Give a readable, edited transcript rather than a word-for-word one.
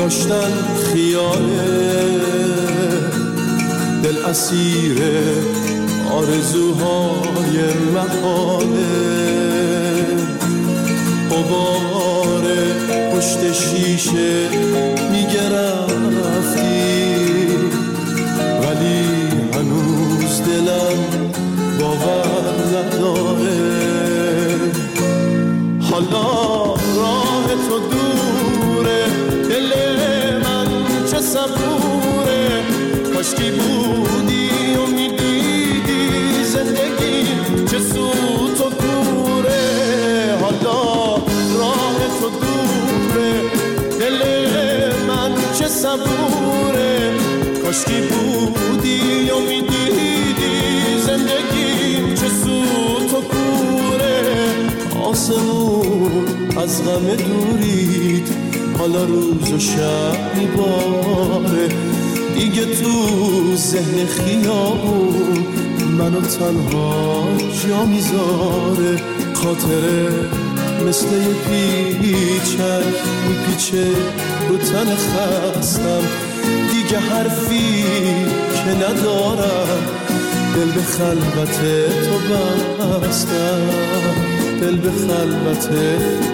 کاشتن خیاله، دل اسیر آرزوهای محاله. غبار پشت شیشه میگه رفتی، ولی هنوز دلم باور نداره. حالا راه تو دوره، دل من چه صبوره. کاشکی بودی و میدیدی زندگی چه سوت و کوره. حالا راه تو دوره، دل من چه صبوره. کاشکی بودی و میدیدی زندگی چه سوت و کوره. آسمون از غم دورید، حالا روز و شب میباره. دیگه تو ذهن خیابون منو تنها جا میذاره. خاطره مثل یه پیچک میپیچه رو تن خستم. دیگه حرفی که ندارم، دل به خلوت تو بستم. دل به خلوت